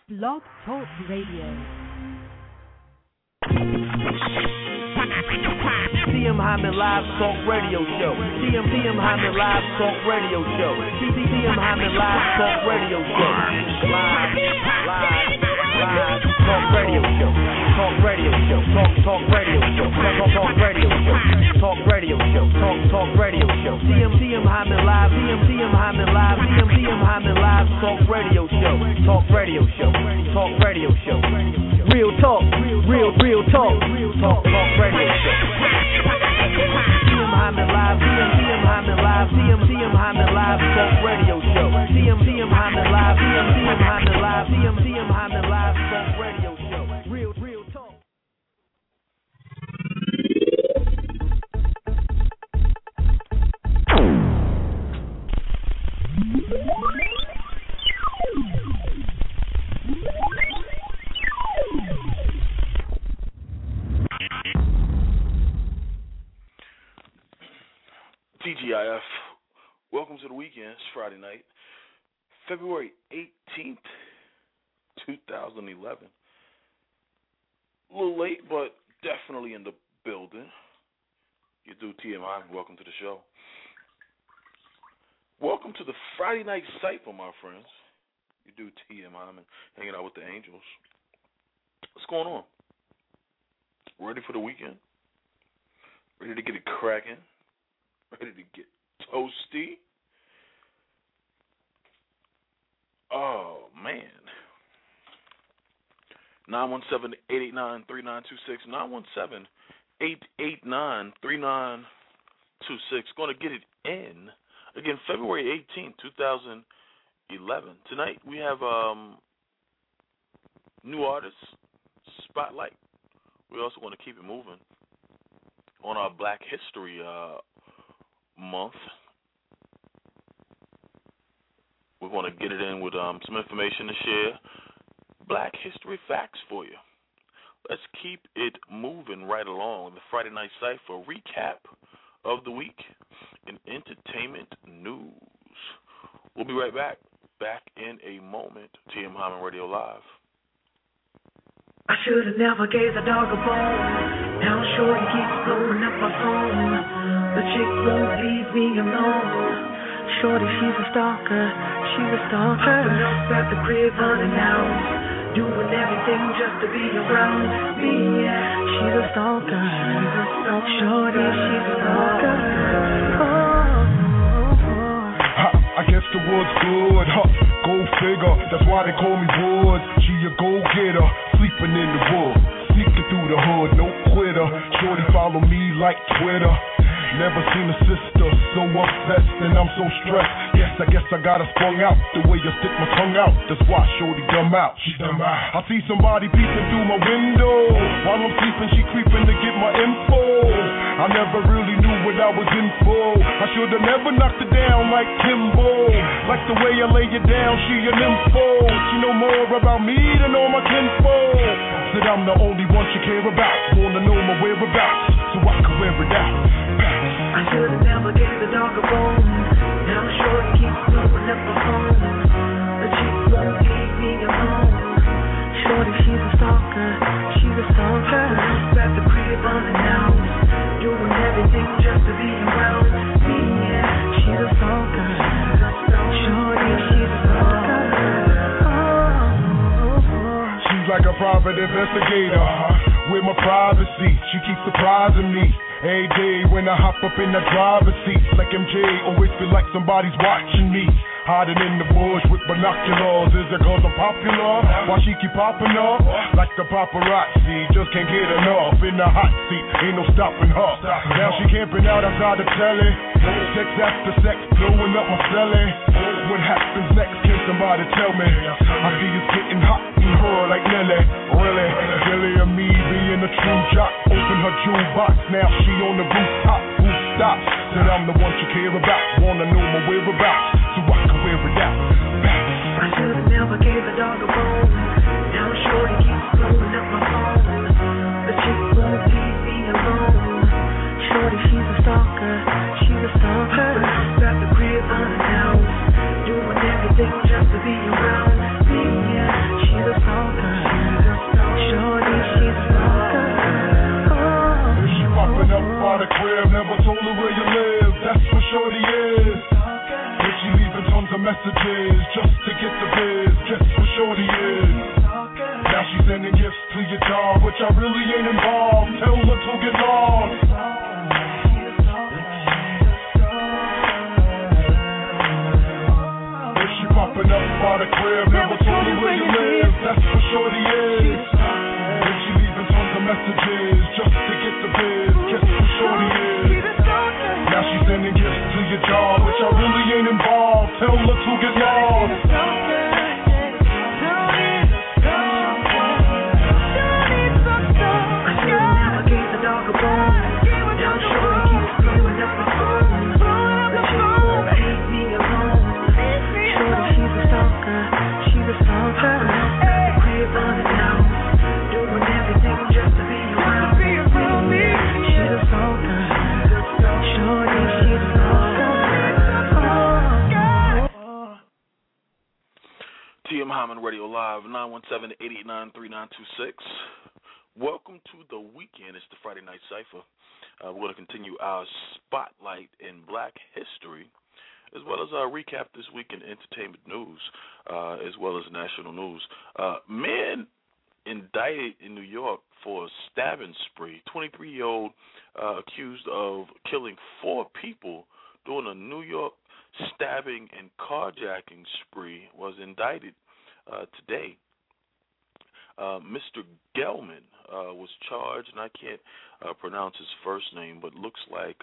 Blog Talk Radio. TM Hyman Live Talk Radio Show. TM Hyman Live Talk Radio Show. TM Hyman Live Talk Radio Show. Live Talk Radio Show. Talk Radio Show. Talk Radio Show. Talk Radio Show. Talk Radio Show. Talk Radio Show. TM Hyman Live. TM Hyman Live. TM Hyman Live Talk Radio Show. Talk Radio Show. Talk Radio Show. Real talk. Real talk. Talk Radio Show. TM Hyman Live. TM Hyman Live. TM Hyman Live Talk Radio Show. TM Hyman Live. TM Hyman Live. TM Hyman Live Talk Radio Show. Real talk. TGIF, welcome to the weekend. It's Friday night, February 18th, 2011. A little late, but definitely in the building. You do TM Hyman, welcome to the show. Welcome to the Friday night cypher, my friends. You do TM Hyman, hanging out with the angels. What's going on? Ready for the weekend? Ready to get it cracking? Ready to get toasty? Oh, man. 917-889-3926. 917-889-3926. Going to get it in. Again, February 18th, 2011. Tonight we have new artists, Spotlight. We also want to keep it moving on our Black History month. We want to get it in with some information to share. Black history facts for you. Let's keep it moving right along. The Friday Night Cypher recap of the week in entertainment news. We'll be right back. Back in a moment. TM Hyman Radio Live. I should have never gave the dog a bone. Now shorty keeps blowing up my phone. The chick won't leave me alone. Shorty, she's a stalker. She's a stalker. I've been up at the crib unannounced, doing everything just to be around me. She's a stalker. Shorty, she's a stalker. I guess the word's good, go figure, that's why they call me Woods. She a go-getter, sleeping in the woods, sneaking through the hood, no quitter. Shorty follow me like Twitter. Never seen a sister so obsessed, and I'm so stressed. Yes, I guess I got her sprung out the way you stick my tongue out. That's why Shorty dumb out. She dumb out. I see somebody peeping through my window while I'm sleeping. She creeping to get my info. I never really knew what I was in for. I should have never knocked her down like Timbo. Like the way I lay it down, she an info. She know more about me than all my kinfolk. Said I'm the only one she care about. Wanna know my whereabouts so I can wear it out. I should have never gave the dog a bone. Now shorty keeps blowing up my phone. The chick won't leave me alone. Shorty, she's a stalker. She's a stalker. Up at the crib unannounced, doing everything just to be around me. She's a stalker. Shorty, she's a stalker. She's like a private investigator with my privacy. She keeps surprising me. Every day when I hop up in the driver's seat, like MJ, always feel like somebody's watching me. Hiding in the bush with binoculars. Is it cause I'm popular? Why she keep popping up? Like the paparazzi, just can't get enough. In the hot seat, ain't no stopping her. Now she camping out outside the telly. Sex after sex, blowing up my celly. What happens next? Can somebody tell me? I see it's getting hot in her like Nelly. Really? Jelly and me being a true jock. Open her jukebox, now she on the rooftop. Who stops? Said I'm the one she care about. Wanna know my whereabouts so I can wear it out. I should have never gave the dog a bone. Now shorty keeps blowing up my phone. The chick won't leave me alone. Shorty, she's a stalker. She's a stalker. Got the crib unannounced, doing everything just to be around me. She's a messages just to get the biz. Guess what shorty is? Now she's sending gifts to your job, which I really ain't involved. Tell her to get lost. If she popping up by the crib, never told her where you live. That's what shorty is. If she leaving tons of messages just to get the biz. Guess what shorty is? Now she's sending gifts to your job, which I really ain't involved. Tell her to get lost. TM Hyman Radio Live, 917-889-3926. Welcome to the weekend. It's the Friday Night Cypher. We're going to continue our spotlight in Black history, as well as our recap this week in entertainment news, as well as national news. Man indicted in New York for a stabbing spree. 23-year-old accused of killing 4 people during a New York stabbing and carjacking spree was indicted today. Mr. Gelman was charged, and I can't pronounce his first name, but looks like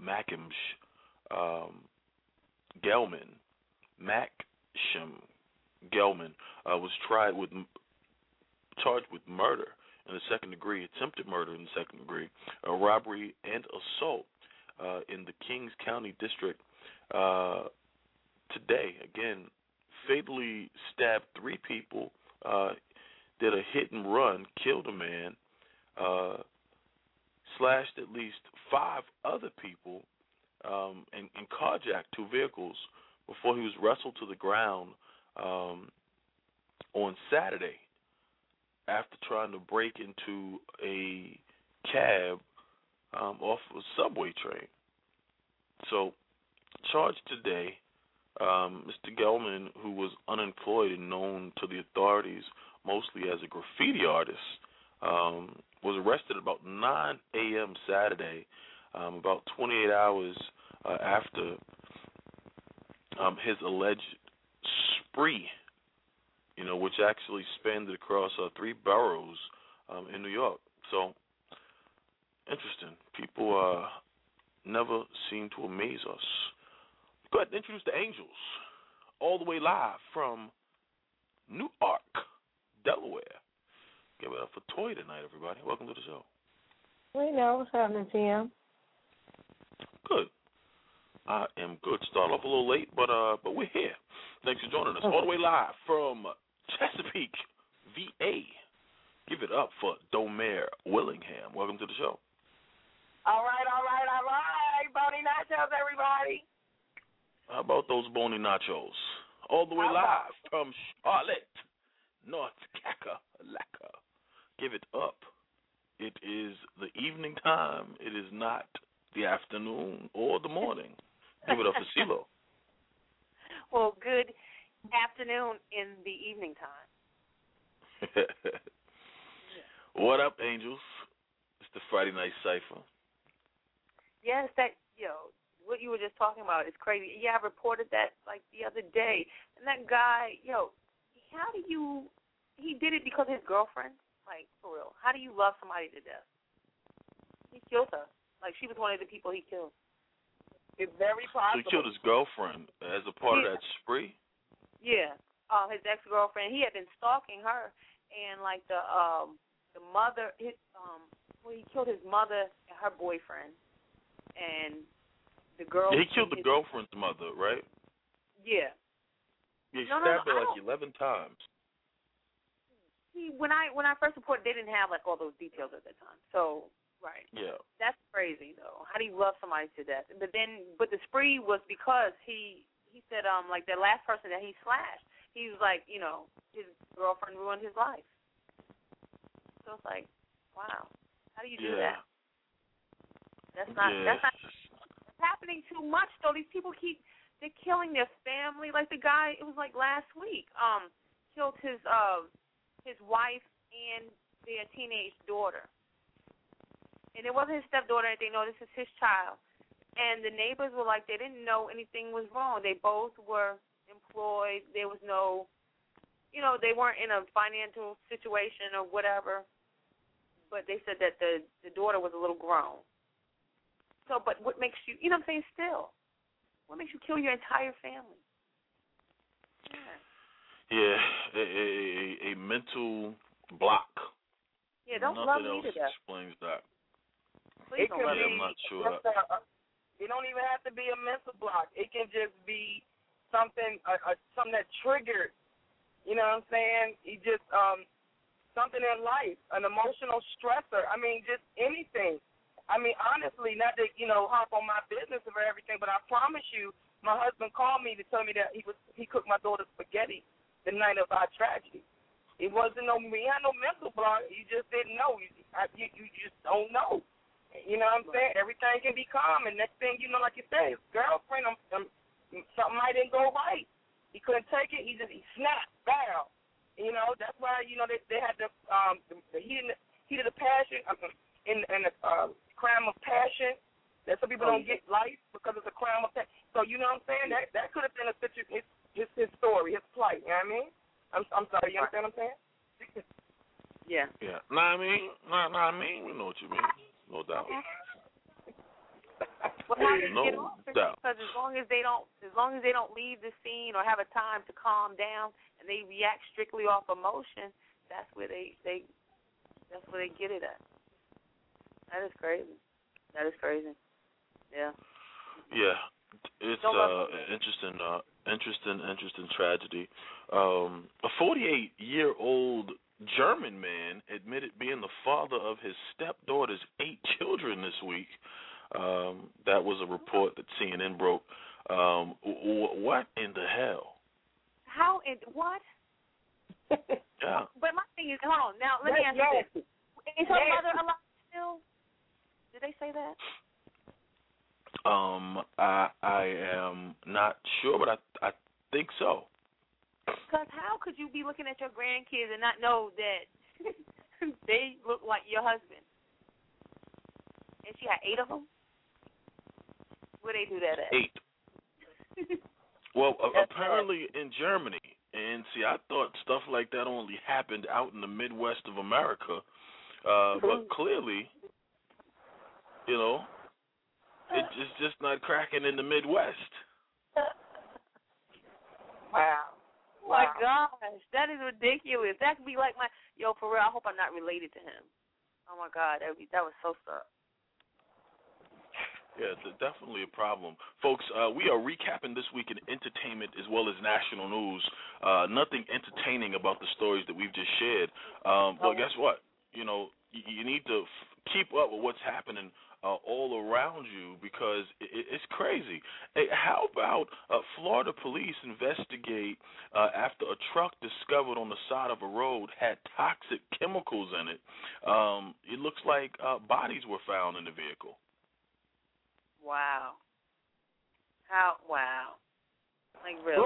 Gelman. Gelman was charged with murder in the second degree, attempted murder in the second degree, robbery and assault in the Kings County District today. Again, fatally stabbed 3 people, did a hit and run, killed a man, slashed at least 5 other people, and carjacked 2 vehicles before he was wrestled to the ground on Saturday after trying to break into a cab off a subway train. So, charged today, Mr. Gelman, who was unemployed and known to the authorities mostly as a graffiti artist, was arrested about 9 a.m. Saturday, about 28 hours after his alleged spree, which actually spanned across 3 boroughs in New York. So, interesting. People never seem to amaze us. Go ahead and introduce the Angels, all the way live from Newark, Delaware. Give it up for Toy tonight, everybody. Welcome to the show. We know what's happening, TM. Good. I am good. Start off a little late, but we're here. Thanks for joining us. All the way live from Chesapeake, VA. Give it up for Domer Willingham. Welcome to the show. All right. Bony nachos, everybody. How about those bony nachos? All the way live from Charlotte, North Carolina. Give it up. It is the evening time. It is not the afternoon or the morning. Give it up for CeeLo. Well, good afternoon in the evening time. What up, Angels? It's the Friday Night Cypher. Yes, what you were just talking about is crazy. Yeah, I reported that like the other day. And that guy, he did it because of his girlfriend? Like, for real. How do you love somebody to death? He killed her. Like, she was one of the people he killed. It's very possible. So he killed his girlfriend as a part of that spree? Yeah. His ex-girlfriend, he had been stalking her. And, like, the mother, he killed his mother and her boyfriend. And the girl. Yeah, he killed the girlfriend's mother, right? Yeah. He stabbed her like 11 times. When I first reported, they didn't have like all those details at the time. So, right. Yeah. That's crazy though. How do you love somebody to death? But the spree was because he said like the last person that he slashed, he was like, his girlfriend ruined his life. So it's like, wow. How do you do that? That's not happening too much though. These people keep they're killing their family. Like the guy, it was like last week, killed his wife and their teenage daughter. And it wasn't his stepdaughter or anything. No, this is his child. And the neighbors were like, they didn't know anything was wrong. They both were employed. There was no, they weren't in a financial situation or whatever. But they said that the daughter was a little grown. So, but what makes you, what I'm saying, still, what makes you kill your entire family? Yeah, a mental block. Yeah, don't Nothing love me to else death. explains that. Please don't love me. I'm not sure. It don't even have to be a mental block. It can just be something that triggered. You know what I'm saying? It just something in life, an emotional stressor. I mean, just anything. I mean, honestly, not to hop on my business or everything, but I promise you, my husband called me to tell me that he cooked my daughter spaghetti the night of our tragedy. It wasn't he had no mental block. You just didn't know. You just don't know. You know what I'm saying? Everything can be calm, and next thing you know, like you said, his girlfriend, something might didn't go right. He couldn't take it. He snapped, bam. That's why they had the heat of the passion in the crime of passion. That some people don't get life because it's a crime of passion. So you know what I'm saying? That could have been his story, his plight. You know what I mean? I'm sorry. You understand what I'm saying? Yeah. Yeah. I mean, we know what you mean. No doubt. Well, how do you No get off it? doubt. Because as long as they don't leave the scene or have a time to calm down and they react strictly off emotion, that's where they get it at. That is crazy. Yeah. Yeah. It's interesting tragedy. A 48-year-old German man admitted being the father of his stepdaughter's 8 children this week. That was a report that CNN broke. What in the hell? How and what? Yeah. But my thing is, hold on. Now, let me ask you this. Is her mother alive still? Did they say that? I am not sure, but I think so. Because how could you be looking at your grandkids and not know that they look like your husband? And she had 8 of them? Where they do that at? 8. Well, apparently in Germany. And see, I thought stuff like that only happened out in the Midwest of America. But clearly, it's just not cracking in the Midwest. Wow. My gosh, that is ridiculous. That could be like for real, I hope I'm not related to him. Oh my God, that was so stuck. Yeah, it's definitely a problem. Folks, we are recapping this week in entertainment as well as national news. Nothing entertaining about the stories that we've just shared. But guess what? You need to keep up with what's happening all around you because it's crazy. Hey, how about Florida police investigate after a truck discovered on the side of a road had toxic chemicals in it? It looks like bodies were found in the vehicle. Wow. Wow. Like really?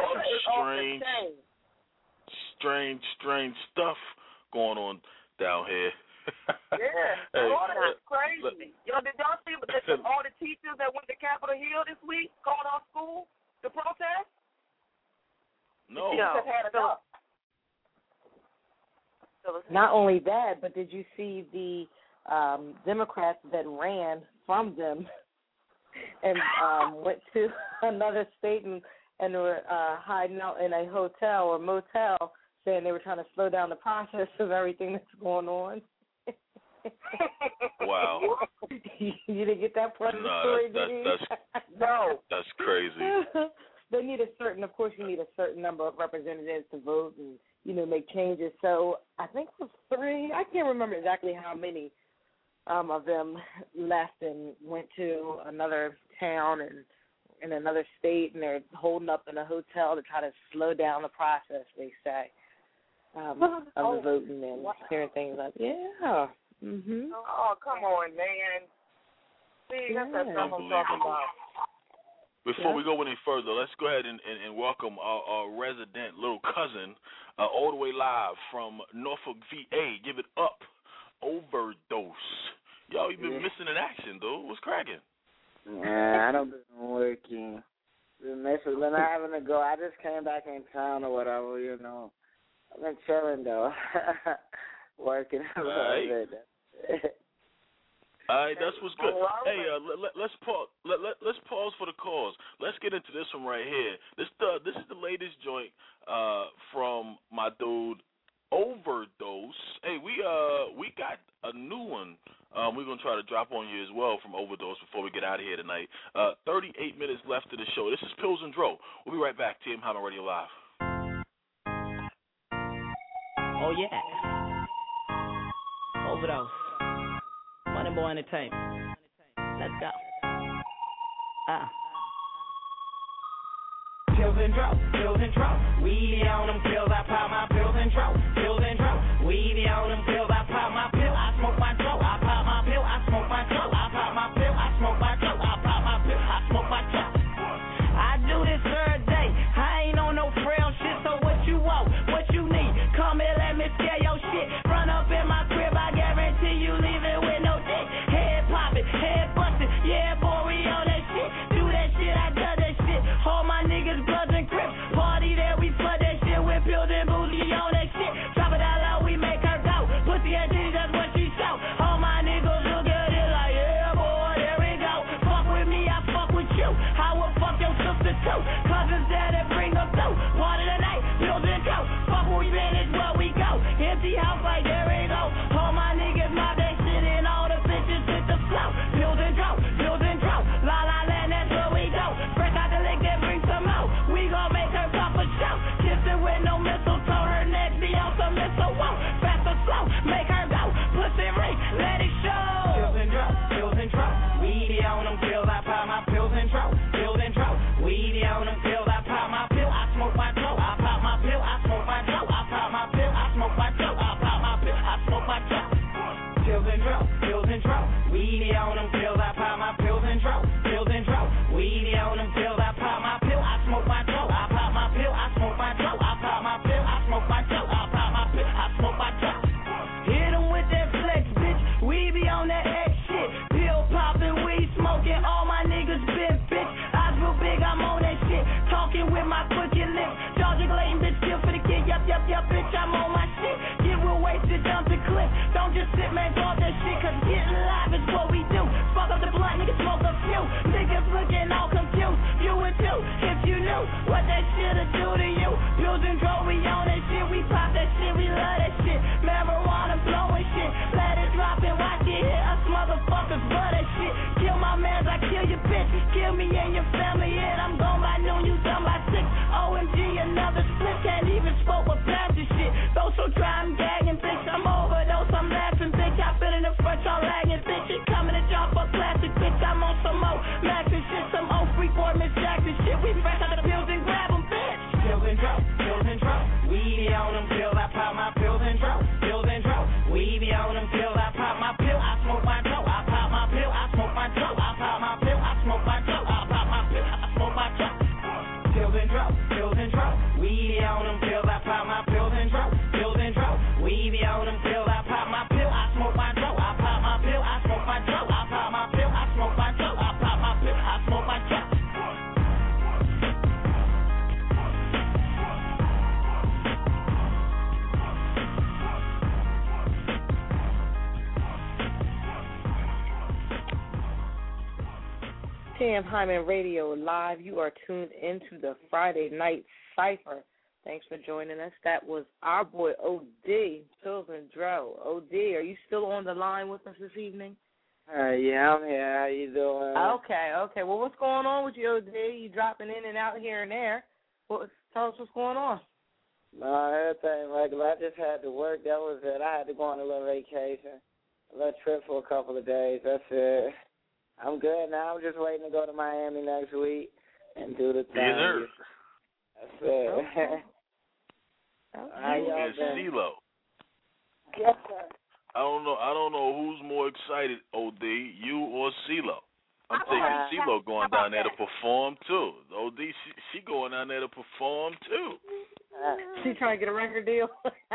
Strange stuff going on down here. Yeah, Florida is crazy. Did y'all see all the teachers that went to Capitol Hill this week called off school to protest? No. Had enough. Not only that, but did you see the Democrats that ran from them and went to another state and were hiding out in a hotel or motel saying they were trying to slow down the process of everything that's going on? Wow. You didn't get that part of the story, No. That's crazy. They need of course you need a certain number of representatives to vote and, make changes. So I think it was 3, I can't remember exactly how many of them left and went to another town and in another state, and they're holding up in a hotel to try to slow down the process, they say, of the voting and hearing things like, yeah. Mm-hmm. Oh, come on, man. See, that's what I'm talking about. Before we go any further, let's go ahead and welcome our resident little cousin, all the way live from Norfolk, VA. Give it up, Overdose. Yo, you been missing in action, dude. What's cracking? Yeah, I don't been working. Been having to go. I just came back in town or whatever, you know. I've been chilling though, working a little bit. All right, that's what's good. Hey, let's pause. Let's pause for the cause. Let's get into this one right here. This is the latest joint from my dude Overdose. Hey, we got a new one. We're gonna try to drop on you as well from Overdose before we get out of here tonight. 38 minutes left of the show. This is Pills and Dro. We'll be right back. TM Hyman Radio Live. Oh yeah, Overdose. Money Boy Entertainment. Let's go. Pills and Dro. Weedy on them pills, I pop my pills and Dro. Pills and Dro. Weedy on them pills, I pop my pill, I smoke my Dro. I pop my pill, I smoke my Dro. I pop my pill, I smoke my Dro. I pop my pill, I smoke my Dro. I do this every day. I ain't on no frail shit, so what you want? What you need? Come here, let me scare your shit. Run up in my crib, I guarantee you leave it with no dick. Head poppin', head bustin', yeah, boy, we on that shit. Do that shit, I done that shit. All my niggas, Bloods and Crips. Party there, we flood that shit with pills and booty on that shit. Drop it out low, we make her go. Pussy and titties, that's what she show. All my niggas look at it like, yeah, boy, there we go. Fuck with me, I fuck with you. I will fuck your sister too. Cousins there that bring them through. Part of the night, pills and go. Fuck where we been, is where we go. Empty house like, there we go. All my niggas mob that shit and all the bitches hit the flow. Pills and Dro. La La Land, that's where we go. Fresh out the lick, then bring some more. We gon' make her pop a show. Kissing with no mistletoe, her neck be on some missile. Whoa, fast or slow, make her go. Pussy ring, let it show. Pills and Dro. Weedy on them pills, I pop my pills and Dro. Weedy on them pills, I pop my pill, I smoke my Dro. I pop my pill, I smoke my Dro. I pop my pill, I smoke my Dro. I pop my pill, I smoke my Dro. Pills and Dro. Weedy on them pills, I pop my pills and Dro. Weedy on them pills, I pop my pill, I smoke my Dro. I pop my pill, I smoke my Dro. I pop my pill, I smoke my Dro. I pop my pill, I smoke my Dro. Hit 'em with that flex, bitch. We be on that X shit. Pill poppin', weed smoking, all my niggas been bitch. Eyes real big, I'm on that shit. Talking with my crooked lips. Jaw jiggling, bitch, still for the kid. Yup, bitch, I'm on my shit. Get real wasted, jump the clip. Don't just sit, man, go off that shit, cause getting live is what we do. Spark up the blunt, niggas smoke a few. Niggas looking all confused. You and two, if you knew what that shit'll do to you. Pills and Dro, we on that shit. We pop that shit, we love that shit. Marijuana blowing shit. Let it drop and watch it hit us motherfuckers, love that shit. Kill my mans, I kill your bitch. Kill me and your family, and I'm gone by noon, you done by 6. OMG, another split, can't even smoke with plastic shit. Those so dry, I'm gagging, bitch. I'm overdose, I'm laughing, bitch. I fit in the front, y'all lagging, bitch. It coming to drop a plastic, bitch. I'm on some more Max and shit, some old freak boy, Miss Jackson shit. We fresh out the pills and grab them, bitch. Pills and Dro. Weedy on them pills, I pop my pills and Dro. Weedy on them pills, I pop my pill, I smoke my Dro. I pop my pill, I smoke my Dro. I pop my pill, I smoke my Dro. I pop my pill, I smoke my Dro. Pills and Dro. Weedy on them pills, I pop my pills and Dro. Weedy on them pills, I pop my pill, I smoke my Dro. I pop my pill, I smoke my Dro. I pop my pill, I smoke my Dro. I pop my pill, I smoke my Dro. TM Hyman Radio Live. You are tuned into the Friday Night Cypher. Thanks for joining us. That was our boy OD, Pills and Dro. OD, are you still on the line with us this evening? Yeah, I'm here. How you doing? Okay. Well, what's going on with you, OD? You dropping in and out here and there. Tell us what's going on. No, everything regular. I just had to work. That was it. I had to go on a little vacation, a little trip for a couple of days. That's it. I'm good now. I'm just waiting to go to Miami next week and do the thing. Yes, That's it. You and CeeLo. Yes, sir. I don't know who's more excited, OD, you or CeeLo. I'm taking CeeLo going down there to perform too. OD, she going down there to perform too. She's trying to get a record deal.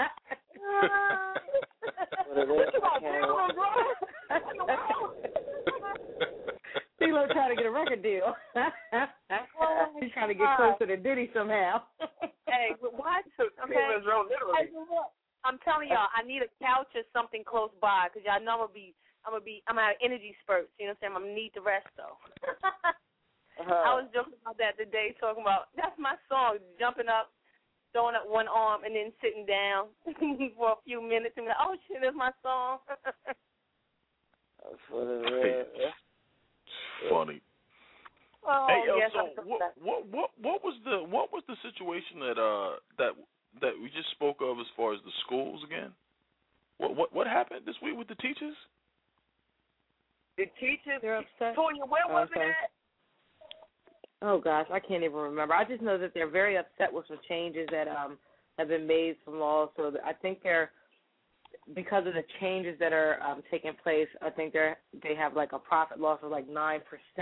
CeeLo trying to get a record deal. He's trying to get closer to Diddy somehow. Hey, what? Okay. I'm telling y'all, I need a couch or something close by because y'all know I'm gonna have energy spurts. You know what I'm saying? I'm gonna need the rest though. I was joking about that today, talking about that's my song, jumping up, throwing up one arm, and then sitting down for a few minutes and be like, oh shit, that's my song. That's what it is. Funny. Oh, hey, yo, yes, so what was the situation that we just spoke of as far as the schools again? What happened this week with the teachers? The teachers, they're upset. Tonya, where was it at? Oh gosh, I can't even remember. I just know that they're very upset with some changes that have been made from law. So I think they're, because of the changes that are taking place, I think they have like a profit loss of like 9%.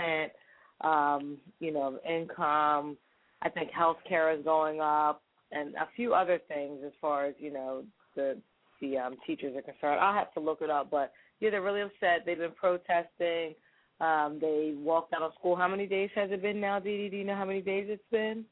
Income. I think health care is going up, and a few other things as far as the teachers are concerned. I'll have to look it up, but yeah, they're really upset. They've been protesting. They walked out of school. How many days has it been now, Dee Dee? Do you know how many days it's been?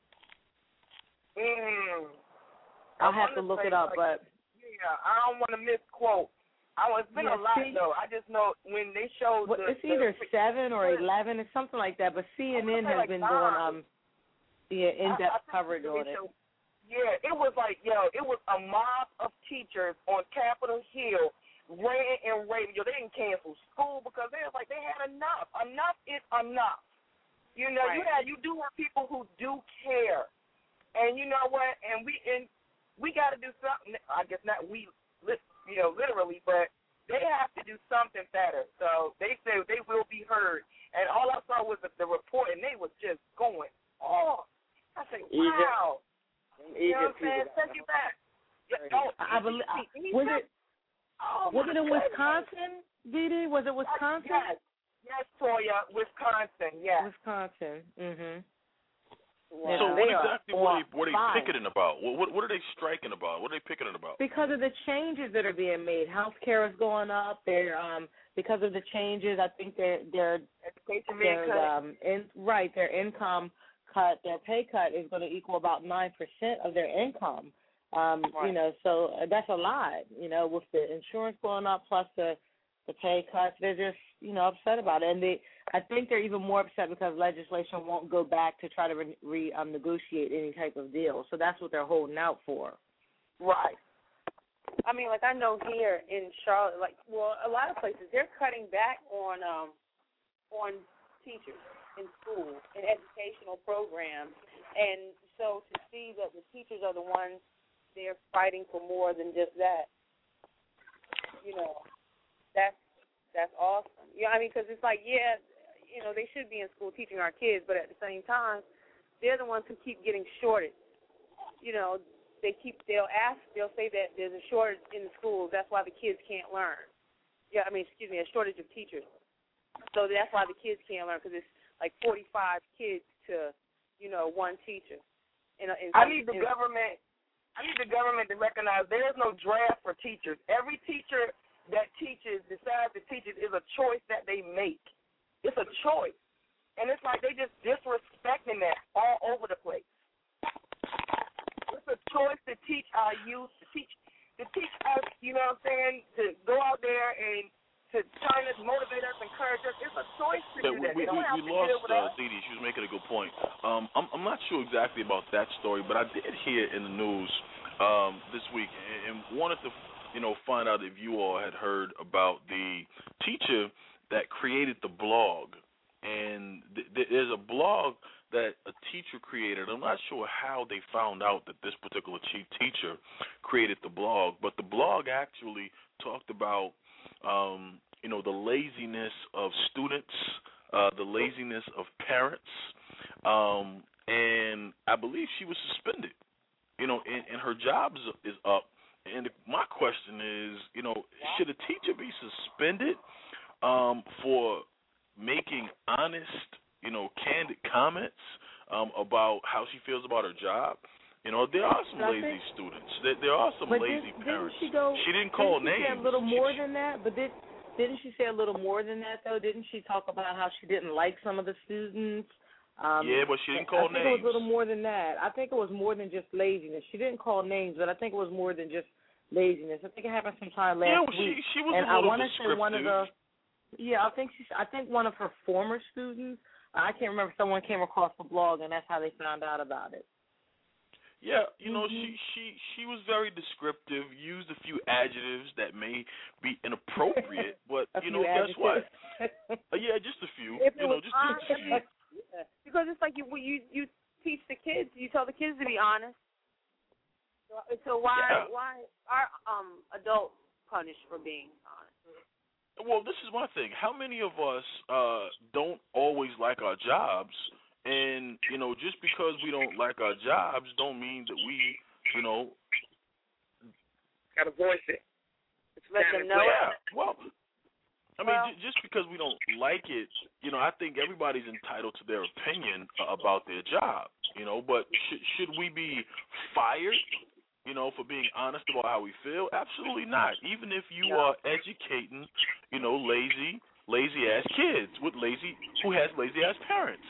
I'll have to look it up, but yeah, I don't want to misquote. It's been a lot though. I just know when they showed it's either 7 or 11 or something like that. But CNN has been doing in-depth coverage on it. Yeah, it was like it was a mob of teachers on Capitol Hill ran and raved. They didn't cancel school because they was like they had enough. Enough is enough. Right. You do have people who do care, and you know what? And we got to do something. I guess not we. Literally, but they have to do something better. So they say they will be heard. And all I saw was the report, and they was just going off. I say, wow. You know what I'm saying? Take it back. I believe. Was it in Wisconsin, Dee Dee? Was it Wisconsin? Yes, Toya, Wisconsin. Yes. Wisconsin. Mhm. Yeah, so what exactly were they picketing about? What are they striking about? What are they picketing about? Because of the changes that are being made. Healthcare is going up. They're because of the changes, I think their income cut, their pay cut is going to equal about 9% of their income. Right. So that's a lot. With the insurance going up plus the pay cuts, they're just upset about it, and I think they're even more upset because legislation won't go back to try to negotiate any type of deal. So that's what they're holding out for. Right. I mean, like I know here in Charlotte, a lot of places they're cutting back on teachers in school and educational programs, and so to see that the teachers are the ones they're fighting for more than just that, that's awesome. Because it's like, they should be in school teaching our kids, but at the same time, they're the ones who keep getting shorted. They'll say that there's a shortage in the schools. That's why the kids can't learn. A shortage of teachers. So that's why the kids can't learn, because it's like 45 kids to, one teacher. I need the government to recognize there is no draft for teachers. Every teacher that decides to teach it is a choice that they make. It's a choice. And it's like they just disrespecting that all over the place. It's a choice to teach our youth, to teach us, you know what I'm saying, to go out there and to try to motivate us, encourage us. It's a choice to do that. We lost Dee Dee. She was making a good point. I'm not sure exactly about that story, but I did hear in the news this week and wanted to find out if you all had heard about the teacher that created the blog. And there's a blog that a teacher created. I'm not sure how they found out that this particular teacher created the blog, but the blog actually talked about, the laziness of students, the laziness of parents, and I believe she was suspended, and her job is up. And my question is, should a teacher be suspended for making honest, candid comments about how she feels about her job. There are some lazy students. There are some lazy parents. She didn't call names. She said a little more than that, but didn't she say a little more than that, though? Didn't she talk about how she didn't like some of the students? Yeah, but she didn't call names. I think it was a little more than that. I think it was more than just laziness. She didn't call names, but I think it was more than just laziness. I think it happened sometime last week. She was and a little I want to say one of the, I think one of her former students, I can't remember, someone came across the blog, and that's how they found out about it. Yeah, she was very descriptive, used a few adjectives that may be inappropriate, but guess what? Yeah, just a few. Just a few. Yeah. Because it's like you teach the kids, you tell the kids to be honest. So why are adults punished for being honest? Well, this is my thing. How many of us don't always like our jobs? And, just because we don't like our jobs don't mean that we, got to voice it. Let them know. Yeah, well, just because we don't like it, I think everybody's entitled to their opinion about their job, but should we be fired, for being honest about how we feel? Absolutely not. Even if you are educating, lazy-ass kids who has lazy-ass parents.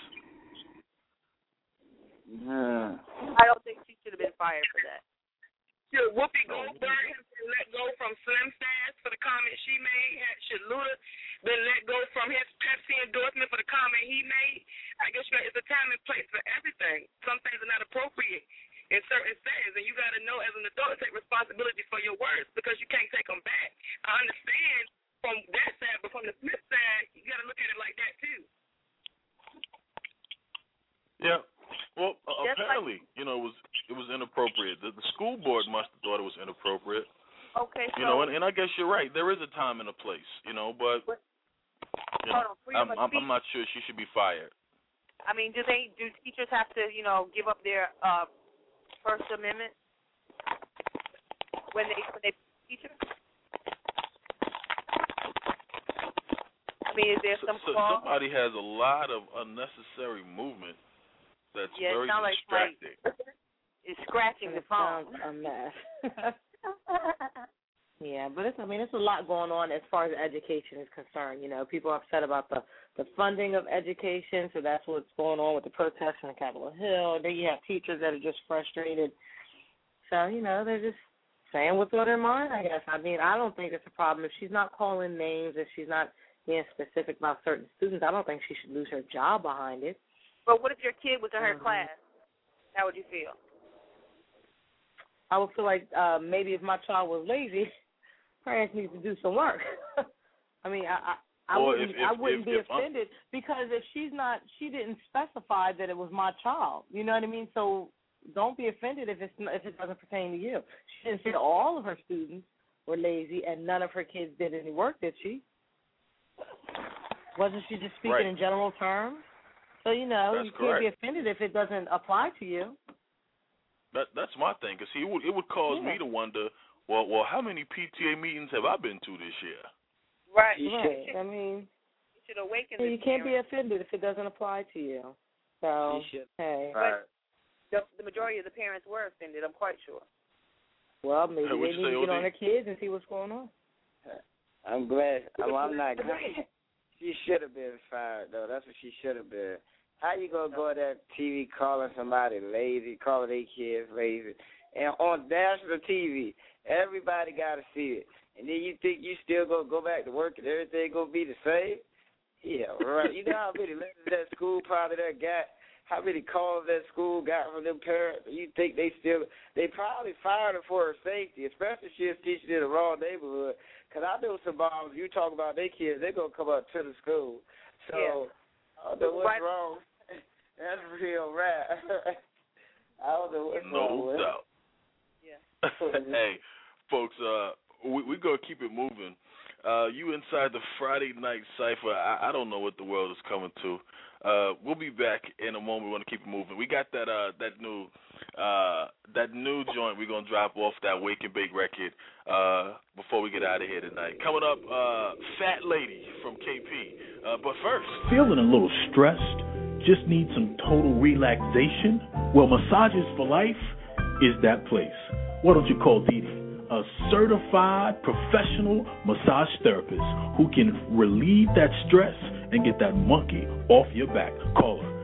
I don't think she should have been fired for that. Should Whoopi Goldberg have been let go from Slim Fast for the comment she made? Should Luda been let go from his Pepsi endorsement for the comment he made? I guess it's a time and place for everything. Some things are not appropriate in certain settings, and you got to know as an adult to take responsibility for your words because you can't take them back. I understand from that side, but from the flip side, you got to look at it like that too. Yeah. Well, apparently, it was inappropriate. The school board must have thought it was inappropriate. Okay. So, and I guess you're right. There is a time and a place, but I'm not sure she should be fired. I mean, do teachers have to, give up their First Amendment when they teach it? I mean, is there some clause? Somebody has a lot of unnecessary movement. That's very distracting. It's scratching the phone. Sounds a mess. Yeah, but it's a lot going on as far as education is concerned. People are upset about the funding of education, so that's what's going on with the protests on Capitol Hill. And then you have teachers that are just frustrated. So, they're just saying what's on their mind, I guess. I mean, I don't think it's a problem. If she's not calling names, if she's not being specific about certain students, I don't think she should lose her job behind it. But what if your kid was in her class? How would you feel? I would feel like maybe if my child was lazy, parents need to do some work. I mean, I wouldn't be offended because if she didn't specify that it was my child. You know what I mean? So don't be offended if it doesn't pertain to you. She didn't say all of her students were lazy and none of her kids did any work, did she? Wasn't she just speaking in general terms? So, you can't be offended if it doesn't apply to you. That's my thing, because it would cause me to wonder, well, how many PTA meetings have I been to this year? Right. I mean, you should awaken. You can't be offended if it doesn't apply to you. So, hey. But the majority of the parents were offended, I'm quite sure. Well, maybe they need to get on their kids and see what's going on. I'm glad. I'm not glad. She should have been fired, though. That's what she should have been. How you going to go to that TV calling somebody lazy, calling their kids lazy? And on national TV, everybody got to see it. And then you think you still going to go back to work and everything going to be the same? Yeah, right. You know how many letters that school probably got, how many calls that school got from them parents? You think they probably fired her for her safety, especially if she was teaching in the wrong neighborhood. Because I know some moms, you talk about their kids, they're going to come up to the school. So, I don't know what's wrong. That's real rap. I don't know what's wrong with it. No doubt. Yeah. Hey, folks, we're going to keep it moving. You inside the Friday Night Cypher, I don't know what the world is coming to. We'll be back in a moment. We want to keep it moving. We got that new joint we're going to drop off, that Wake and Bake record, before before we get out of here tonight. Coming up, Fat Lady from KP. But first, feeling a little stressed? Just need some total relaxation? Well, Massages for Life is that place. Why don't you call Dee Dee, a certified professional massage therapist who can relieve that stress and get that monkey off your back. Call her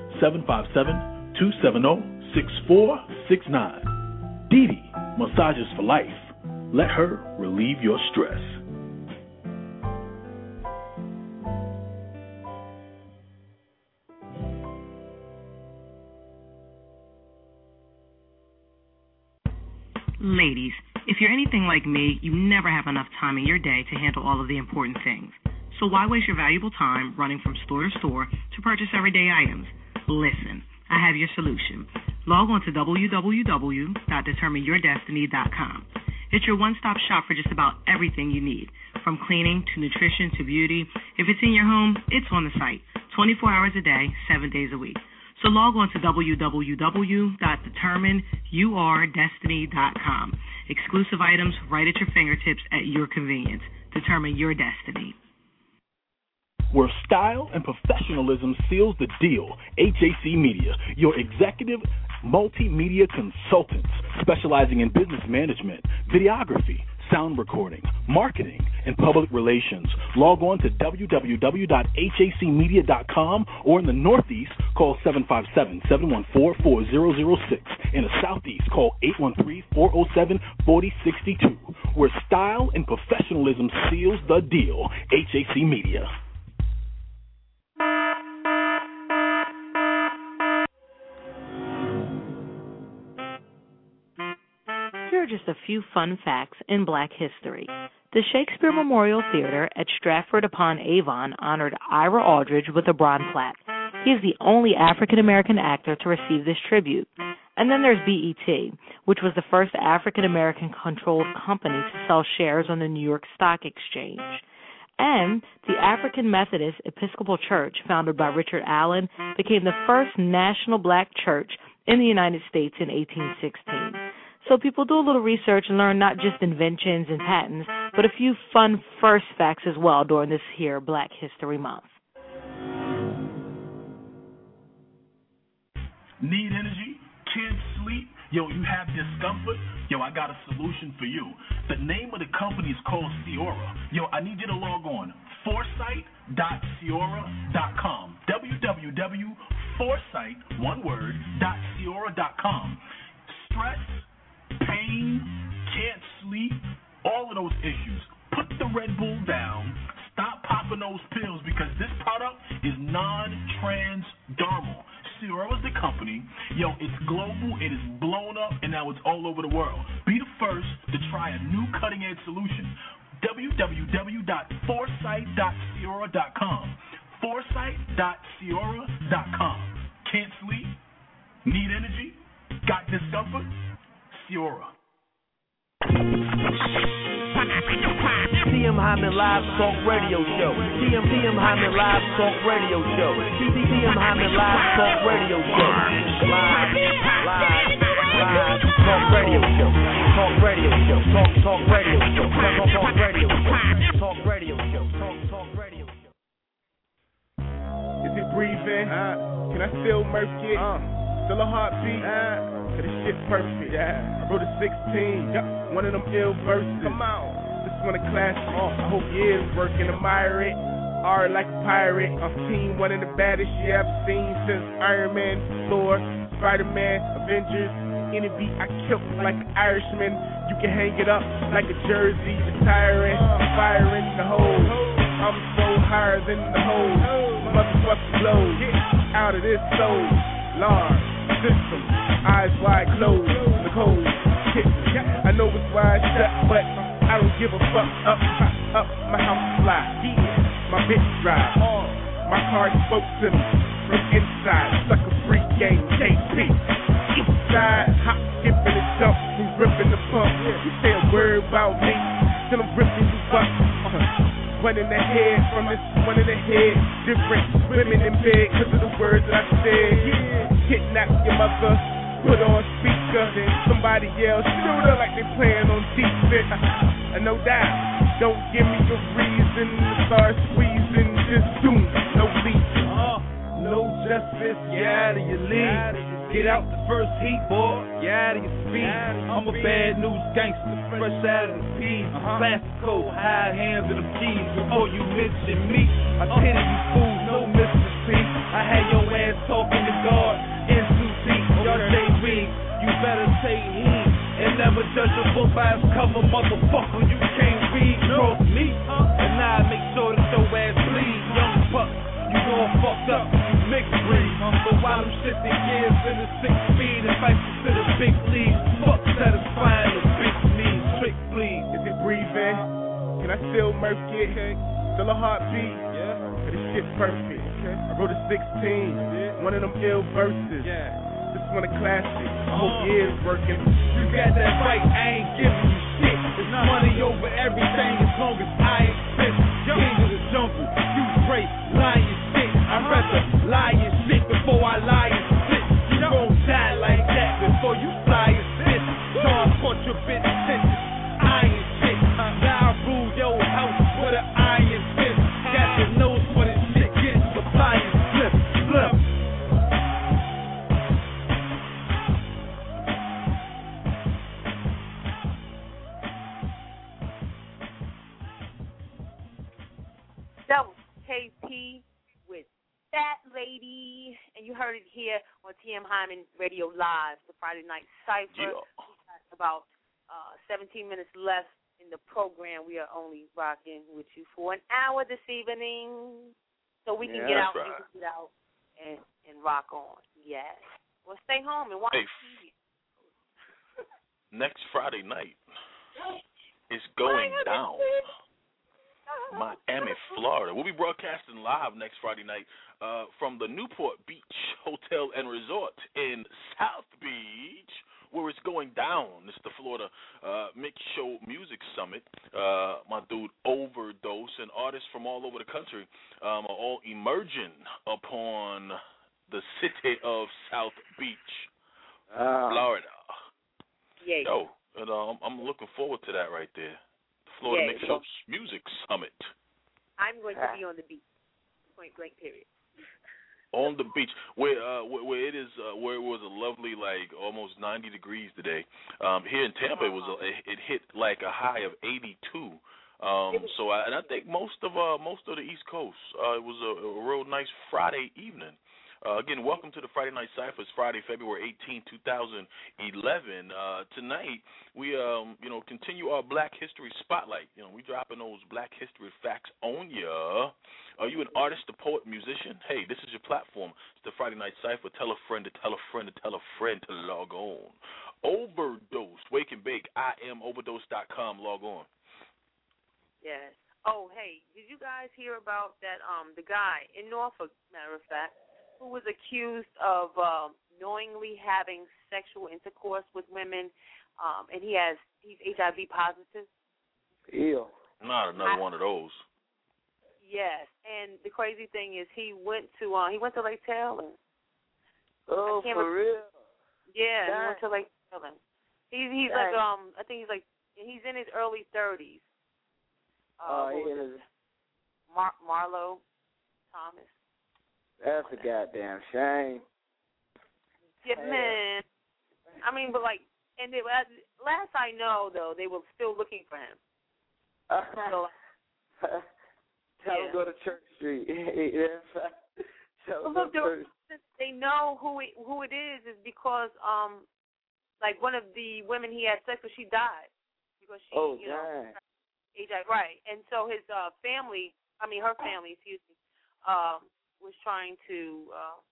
757-270-6469. Dee Dee, Massages for Life. Let her relieve your stress. Ladies, if you're anything like me, you never have enough time in your day to handle all of the important things. So why waste your valuable time running from store to store to purchase everyday items? Listen, I have your solution. Log on to www.determineyourdestiny.com. It's your one-stop shop for just about everything you need, from cleaning to nutrition to beauty. If it's in your home, it's on the site, 24 hours a day, 7 days a week. So log on to www.determineyourdestiny.com. Exclusive items right at your fingertips at your convenience. Determine your destiny. Where style and professionalism seals the deal, HAC Media, your executive multimedia consultants specializing in business management, videography, sound recording, marketing, and public relations. Log on to www.hacmedia.com, or in the Northeast, call 757-714-4006. In the Southeast, call 813-407-4062. Where style and professionalism seals the deal, HAC Media. Here are just a few fun facts in Black history. The Shakespeare Memorial Theater at Stratford-upon-Avon honored Ira Aldridge with a bronze plaque. He is the only African-American actor to receive this tribute. And then there's BET, which was the first African-American controlled company to sell shares on the New York Stock Exchange. And the African Methodist Episcopal Church, founded by Richard Allen, became the first national black church in the United States in 1816. So people do a little research and learn not just inventions and patents, but a few fun first facts as well during this here Black History Month. Need energy? Can't sleep? Yo, you have discomfort? Yo, I got a solution for you. The name of the company is called Ciora. Yo, I need you to log on. Foresight.ciora.com. www.foresight, one word, .ciora.com. Stress, pain, can't sleep, all of those issues. Put the Red Bull down. Stop popping those pills, because this product is non-transdermal. Ciora is the company. Yo, it's global, it is blown up, and now it's all over the world. Be the first to try a new cutting-edge solution. www.foresight.ciora.com. Foresight.ciora.com. Can't sleep? Need energy? Got discomfort? Ciora. TM Hyman Live Talk Radio Show. TM Hyman Live Talk Radio Show. TM Hyman Live Talk Radio Show. Live Talk Radio Show. Talk Radio Show. Talk Radio Show. Talk Radio Show. Talk Radio Show. Talk Radio Show. Is it breathing? Can I still murk it? Still a heartbeat? Cause this shit perfect. I wrote a 16. One of them ill verses. Come on. This one a classic. I hope you is working. Admire it. Art like a pirate. Team one of the baddest you ever seen since Iron Man, Thor, Spider-Man, Avengers. Any beat I killed like an Irishman. You can hang it up like a jersey. Retiring, firing the hole. I'm so higher than the hole. Motherfucker blow. Get out of this soul. Large system. Eyes wide closed. The cold. I know it's wide shut, but I don't give a fuck. Up, my house fly. My bitch drive. My car spoke to me from inside. Sucker freak game, KP. Eastside, hop, skipping and jump, we ripping the pump. You say a word about me, till I'm ripping you up. One in the head, from this one in the head. Different women in bed, cause of the words that I said. Kidnap your mother, put on speaker, then somebody else shoot her like they playing on defense. No doubt. Don't give me a reason to start squeezing. Just do no leasing. No justice, you out of your league. Get out the first heat, boy, you out of your speed. I'm a bad news gangster, fresh out of the peas. Classical, high hands and the keys. Before you mention me, I tend you fools, no Mr. P. I had your ass talking to God in 2 feet. Y'all say read, you better take heed. And never judge a book by its cover, motherfucker, you can't read. Cross me, and I make sure that your ass bleed. Young buck, you all fucked up, you mixed breed. But while I'm shifting gears in the 6 speed and fighting to the big league, fuck satisfying the big knees, trick bleed. Is it breathing? Can I still murk it? Still a heartbeat? Yeah. This shit's perfect. I wrote a 16, one of them ill verses. This one a classic. I hope your ears working. You got that right, I ain't giving you shit. It's money over everything as long as I exist. King of the jungle, you pray, lying shit. I'd rather lie and shit before I lie and spit. You gon' die like that before you fly and spit. John caught your bitch attention. Iron shit. Now I rule your house with an iron fist. Got your nose for this shit, get the flying slip. Flip. That was KP with That Lady, and you heard it here on TM Hyman Radio Live, the Friday Night Cypher. Yeah. We got about 17 minutes left in the program. We are only rocking with you for an hour this evening, so we can get out, right. we can get out and rock on. Yes. Well, stay home and watch TV. Next Friday night, it's going down. Miami, Florida. We'll be broadcasting live next Friday night from the Newport Beach Hotel and Resort in South Beach, where it's going down. It's the Florida Mix Show Music Summit. My dude Overdose and artists from all over the country are all emerging upon the city of South Beach, Florida. Yeah. Yo, and I'm looking forward to that right there. Florida Mix Show Music Summit. I'm going to be on the beach. Point blank. Period. On the beach, where it is, where it was a lovely, like almost 90 degrees today. Here in Tampa, it hit like a high of 82. So I think most of the East Coast, it was a real nice Friday evening. Again, welcome to the Friday Night Cyphers, Friday, February 18, 2011. Tonight, we continue our Black History Spotlight. We dropping those Black History facts on ya. Are you an artist, a poet, musician? Hey, this is your platform. It's the Friday Night Cypher. Tell a friend to tell a friend to tell a friend to log on. Overdose, Wake and Bake, IamOverdose.com. Log on. Yes. Oh, hey, did you guys hear about that? The guy in Norfolk, matter of fact, who was accused of knowingly having sexual intercourse with women, and he's HIV positive. Ew. Not another one of those. Yes, and the crazy thing is he went to Lake Taylor. Oh, for real? Yeah, he went to Lake Taylor. He's like I think he's in his early 30s. Marlo Thomas. That's a goddamn shame. Yeah, man. I mean, but and last I know, though, they were still looking for him. So, tell him go to Church Street. Look, they know who it is because one of the women he had sex with, she died because she HIV, right? And so his her family, was trying to,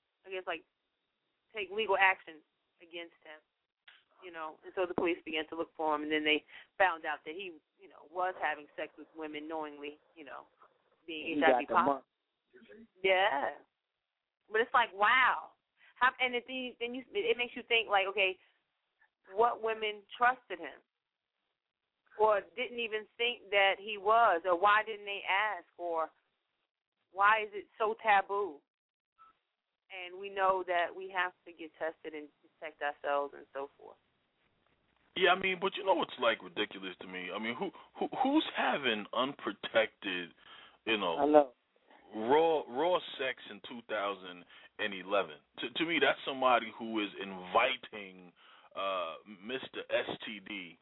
take legal action against him, and so the police began to look for him, and then they found out that he, was having sex with women knowingly, being HIV positive. Yeah. But it's like, wow. And it makes you think, okay, what women trusted him or didn't even think that he was, or why didn't they ask, or why is it so taboo? And we know that we have to get tested and protect ourselves and so forth. Yeah, I mean, but you know what's like ridiculous to me? I mean, who's having unprotected, I know. raw sex in 2011? To me, that's somebody who is inviting Mr. STD.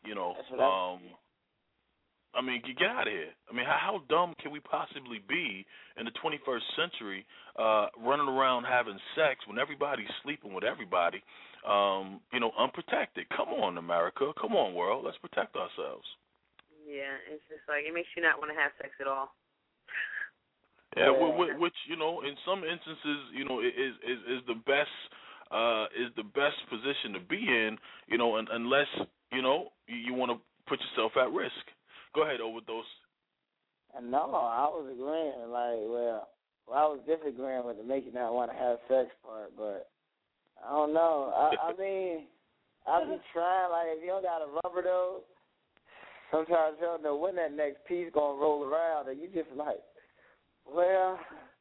I mean, you get out of here. I mean, how dumb can we possibly be in the 21st century, running around having sex when everybody's sleeping with everybody, unprotected? Come on, America. Come on, world. Let's protect ourselves. Yeah, it's just like it makes you not want to have sex at all. Yeah, which in some instances, is the best position to be in, unless you want to put yourself at risk. Go ahead, Overdose. No, I was agreeing. I was disagreeing with the make you not want to have sex part, but I don't know. I mean, I be trying. Like, if you don't got a rubber though, sometimes you don't know when that next piece gonna roll around, and you just like, well,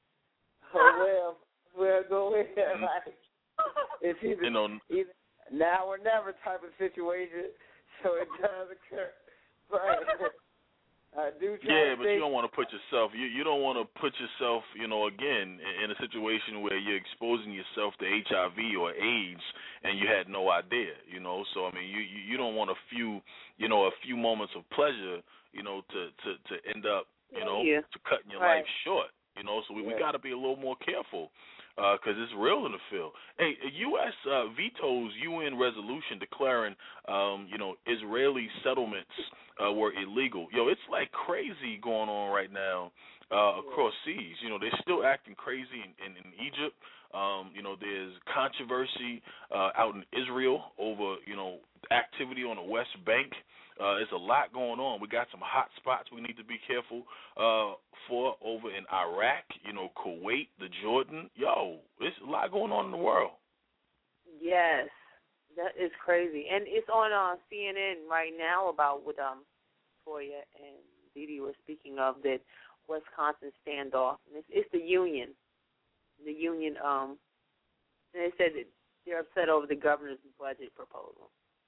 go in. Like, it's either now or never type of situation. So it does occur. Right. But you don't want to put yourself. You don't want to put yourself, again, in a situation where you're exposing yourself to HIV or AIDS and you had no idea. So I mean, you don't want a few moments of pleasure, to end up, to cutting your life short. So we got to be a little more careful. Because it's real in the field. Hey, U.S. vetoes UN resolution declaring, Israeli settlements were illegal. It's like crazy going on right now across seas. They're still acting crazy in Egypt. There's controversy out in Israel over, activity on the West Bank. There's a lot going on. We got some hot spots we need to be careful for over in Iraq, Kuwait, the Jordan. There's a lot going on in the world. Yes, that is crazy. And it's on CNN right now about what Toya and Didi were speaking of, that Wisconsin standoff. And it's the union. The union, and they said that they're upset over the governor's budget proposal.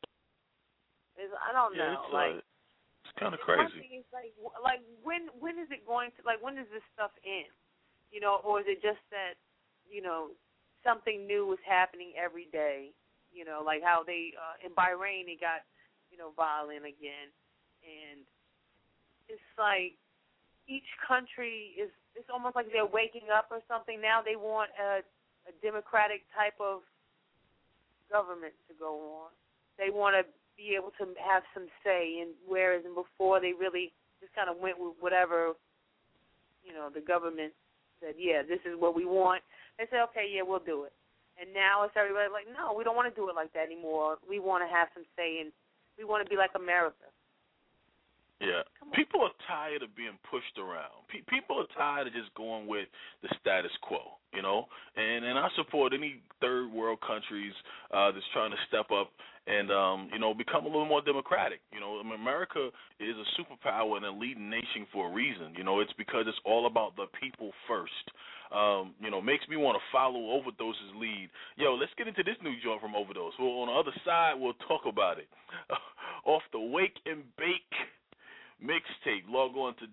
I don't know. It's kind of crazy. It's like when is it going to, when does this stuff end? Or is it just that, something new is happening every day? Like how they, in Bahrain, they got, violent again. And it's like each country it's almost like they're waking up or something. Now they want a democratic type of government to go on. They want to be able to have some say, and whereas before they really just kind of went with whatever, the government said, yeah, this is what we want. They said, okay, yeah, we'll do it. And now it's everybody like, no, we don't want to do it like that anymore. We want to have some say, and we want to be like America. Yeah. People are tired of being pushed around. People are tired of just going with the status quo, And I support any third world countries that's trying to step up and, become a little more democratic. America is a superpower and a leading nation for a reason. It's because it's all about the people first. Makes me want to follow Overdose's lead. Let's get into this new joint from Overdose. Well, on the other side, we'll talk about it. Off the Wake and Bake mixtape. Log on to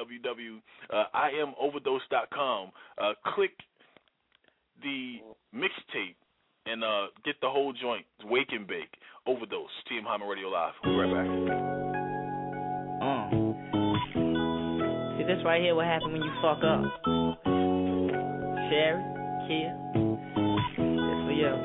www.imoverdose.com. Click the mixtape and get the whole joint. Wake and Bake. Overdose. TM Hyman Radio Live. We'll be right back. See, this right here what happened when you fuck up. Sherry, Kia, this for you.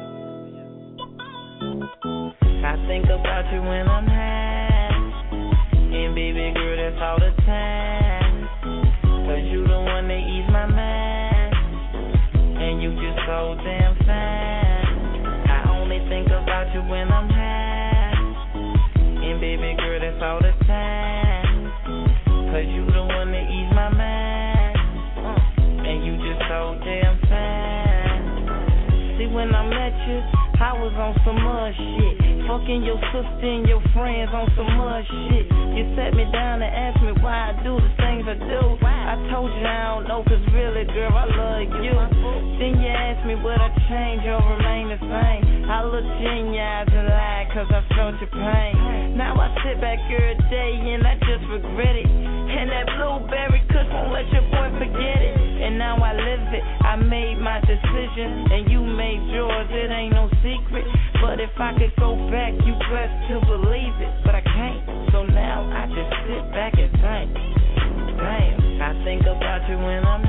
I think about you when I'm high. And baby girl, that's all the time. 'Cause you the one that ease my mind. And you just so damn fine. I only think about you when I'm high. And baby girl, that's all the time. 'Cause you the one that ease my mind. And you just so damn fine. See, when I met you, I was on some mud shit. Fucking your sister and your friends on some mud shit. You sat me down and asked me why I do the things I do. I told you I don't know, 'cause really, girl, I love you. Then you asked me would I change or remain the same. I looked you in your eyes and lied, cause I felt your pain. Now I sit back every day and I just regret it. And that blueberry kush won't let your boy forget it. And now I live it, I made my decision, and you made yours, it ain't no secret. But if I could go back, you best to believe it. But I can't, so now I just sit back and think. Damn, I think about you when I'm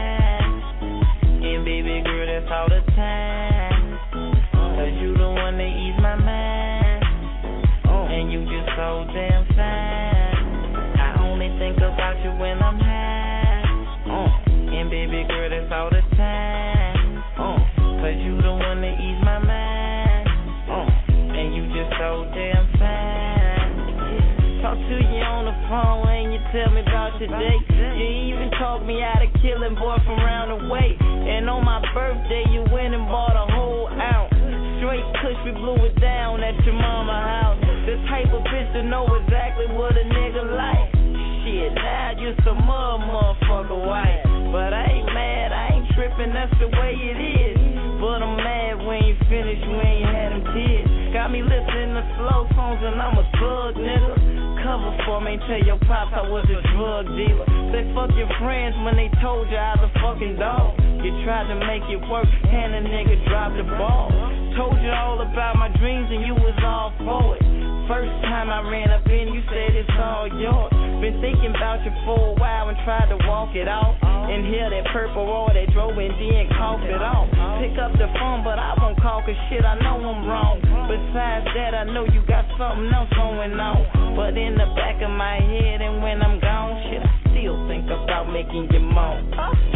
high. And baby girl, that's all the time. Cause you the one that ease my mind. And you just so damn fine. I only think about you when I'm high. And baby girl, that's all the time. Cause you the one that ease my mind. And you just so damn fine. Talk to you on the phone and you tell me about your day. You even talk me out of killing boy from round the way. And on my birthday you went and bought a whole ounce. Straight kush, we blew it down at your mama house. The type of bitch to know exactly what a nigga like. Shit, now you some motherfucker white. But I ain't mad, I ain't tripping, that's the way it is. But I'm mad we ain't finished, we ain't had them kids. Got me listening to slow songs and I'm a thug, nigga. Cover for me, tell your pops I was a drug dealer. Say fuck your friends when they told you I was a fucking dog. You tried to make it work and a nigga dropped the ball. Told you all about my dreams and you was all for it. First time I ran up in, you said it's all yours. Been thinking about you for a while and tried to walk it off. And hear that purple roar that drove and then cough it off. Pick up the phone, but I won't call cause shit, I know I'm wrong. Besides that, I know you got something else going on. But in the back of my head and when I'm gone, shit, I still think about making you moan.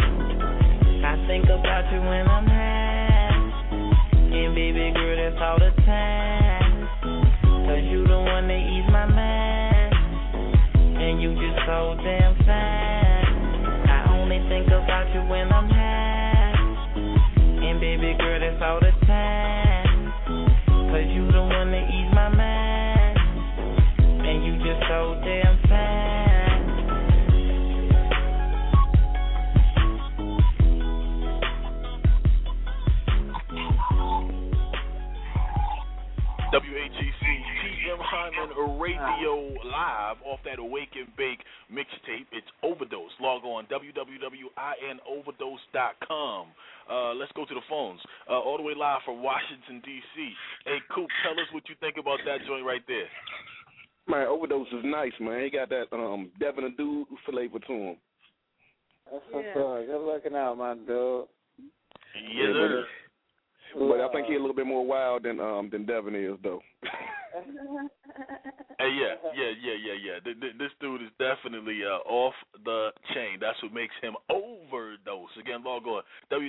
I think about you when I'm high. And baby girl, that's all the time. Cause you the one that ease my mind. And you just so damn fine. I only think about you when I'm high. And baby girl, that's all the time. Cause you the one that ease my mind. And you just so damn fine. WAGC TM Hyman Radio live off that Awake and Bake mixtape. It's Overdose. Log on www.inoverdose.com. Let's go to the phones. All the way live from Washington, D.C. Hey, Coop, tell us what you think about that joint right there. Man, Overdose is nice, man. He got that Devin a dude flavor to him. That's what's up. Good looking out, my dude. Yes, sir. But I think he's a little bit more wild than Devin is, though. Hey, yeah. This dude is definitely off the chain. That's what makes him Overdose. Again, log on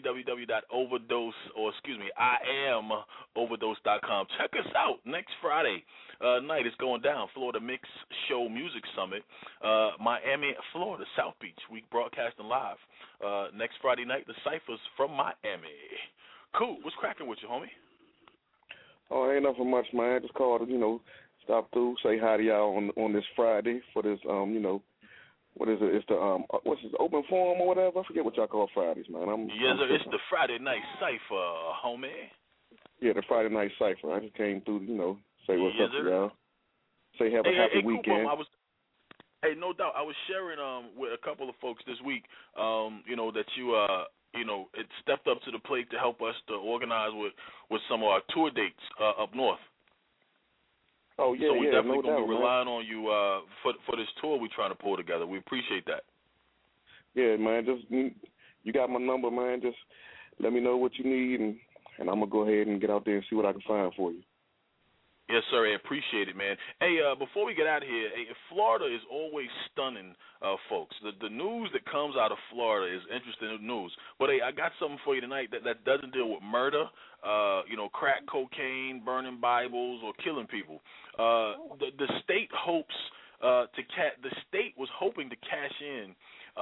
iamoverdose.com. Check us out next Friday night. It's going down. Florida Mix Show Music Summit, Miami, Florida, South Beach. We broadcasting live next Friday night. The Cyphers from Miami. Cool. What's cracking with you, homie? Oh, ain't nothing much, man. I just called to, stop through, say hi to y'all on this Friday for this, what is it? It's the what's this, open forum or whatever? I forget what y'all call Fridays, man. It's the Friday night cipher, homie. Yeah, the Friday night cipher. I just came through, say what's up to y'all. Say have a happy weekend. Cool, hey, no doubt. I was sharing with a couple of folks this week, that you it stepped up to the plate to help us to organize with some of our tour dates up north. Oh, yeah, so we definitely no going to doubt, be relying on you for this tour we're trying to pull together. We appreciate that. Yeah, man, you got my number, man. Just let me know what you need, and I'm going to go ahead and get out there and see what I can find for you. Yes, sir. I appreciate it, man. Hey, before we get out of here, Florida is always stunning, folks. The news that comes out of Florida is interesting news. But, hey, I got something for you tonight that doesn't deal with murder, crack cocaine, burning Bibles, or killing people. The state hopes the state was hoping to cash in,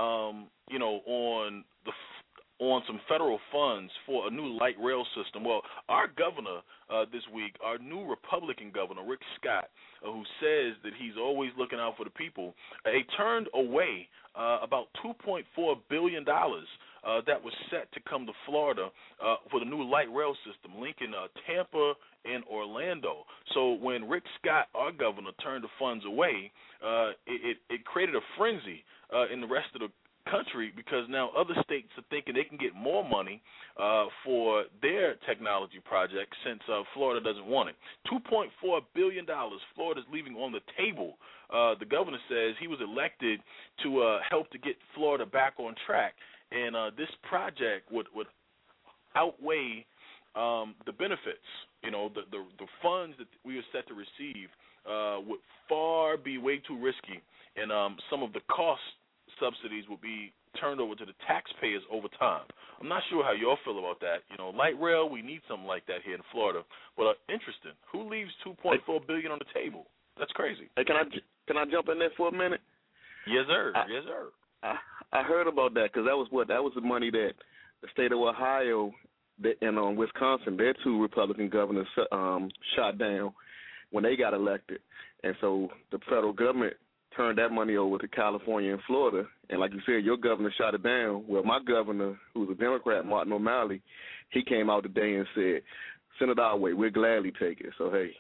on some federal funds for a new light rail system. Well, our governor this week, our new Republican governor, Rick Scott, who says that he's always looking out for the people, he turned away about $2.4 billion that was set to come to Florida for the new light rail system linking Tampa and Orlando. So when Rick Scott, our governor, turned the funds away, it created a frenzy in the rest of the country, because now other states are thinking they can get more money for their technology projects since Florida doesn't want it. $2.4 billion Florida's leaving on the table. The governor says he was elected to help to get Florida back on track, and this project would outweigh the benefits. You know, the funds that we are set to receive would far be way too risky, and some of the cost subsidies will be turned over to the taxpayers over time. I'm not sure how y'all feel about that. You know, light rail, we need something like that here in Florida. But interesting, who leaves $2.4 billion on the table? That's crazy. Hey, can I jump in there for a minute? Yes, sir. Yes, sir. I heard about that, because that was the money that the state of Ohio and Wisconsin, their two Republican governors shot down when they got elected, and so the federal government turned that money over to California and Florida. And like you said, your governor shot it down. Well, my governor, who's a Democrat, Martin O'Malley, he came out today and said, send it our way. We'll gladly take it. So, hey,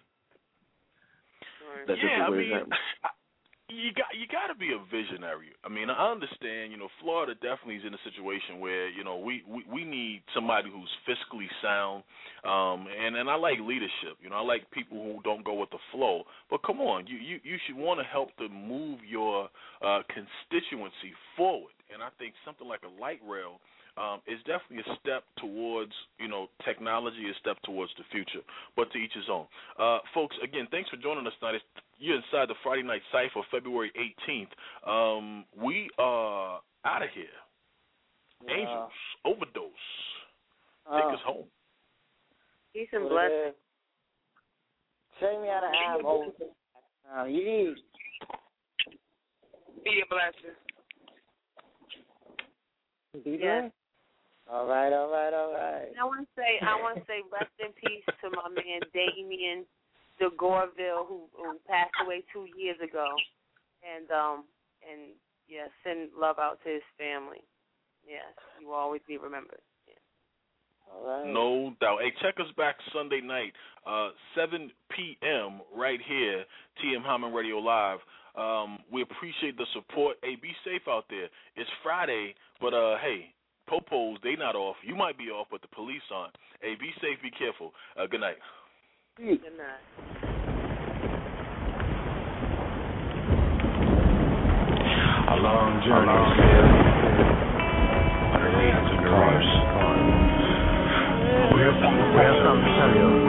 that's just the way it happens. You got to be a visionary. I mean, I understand, you know, Florida definitely is in a situation where, you know, we need somebody who's fiscally sound, and I like leadership. You know, I like people who don't go with the flow. But come on, you should want to help to move your constituency forward. And I think something like a light rail is definitely a step towards, you know, technology, a step towards the future. But to each his own. Folks, again, thanks for joining us tonight. You're inside the Friday Night Cypher, February 18th. We are out of here. Yeah. Angels, overdose. Take us home. Peace and blessings. Take me out of time, overdose. Yeah. Be a blessing. Yes. All right. I want to say rest in peace to my man Damien DeGorville, who passed away 2 years ago, and yeah, send love out to his family. Yes, you will always be remembered. Yeah. All right. No doubt. Hey, check us back Sunday night, 7 p.m. right here, TM Hyman Radio Live. We appreciate the support. Hey, be safe out there. It's Friday, but hey, popos, they not off. You might be off, but the police aren't. Hey, be safe, be careful. Good night. Good night. A long journey underneath the cars. We have something to tell you.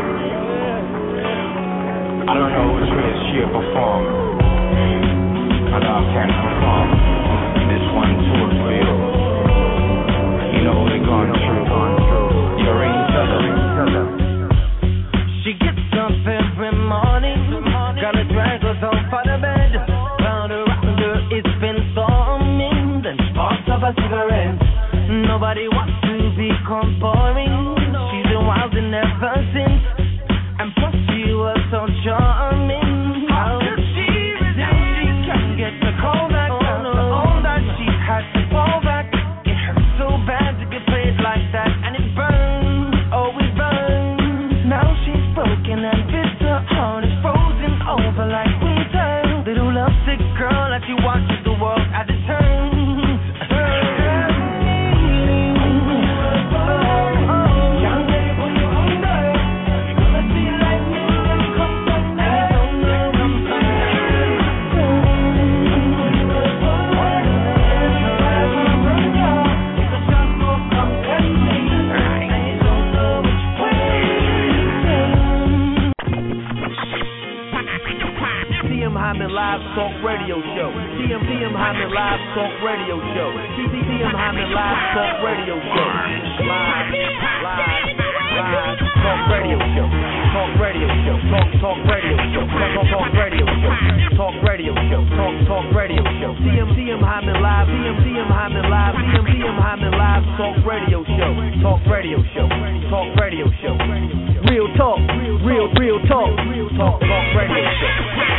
I don't know which way she'll perform, but I can perform. This one too for you. You know we're going through. You're in trouble. She gets up every morning, gonna drag us home for the bed. Round around her, it's been storming. Then sparks of a cigarette. Nobody wants to become boring. She's been wild and ever since. And plus she was so charming. How could she resist? She can't get the call back. After all that she had to fall back. It hurts so bad to get played like that. And it burns, oh it burns. Now she's broken and bitter. Heart is frozen over like winter. Little lovesick girl as she watches the world as it turns. Hyman Live Talk Radio Show. TM Hyman Live Talk Radio Show. TM Hyman Live Talk Radio Show. Live Talk Radio Show. Talk Radio Show. Talk Radio Show. Talk Radio Show. Talk Radio Show. Talk Radio Show. TM Hyman Live. TM Hyman Live. TM Hyman Live Talk Radio Show. Talk Radio Show. Talk Radio Show. Real talk. Real talk. Talk Radio Show.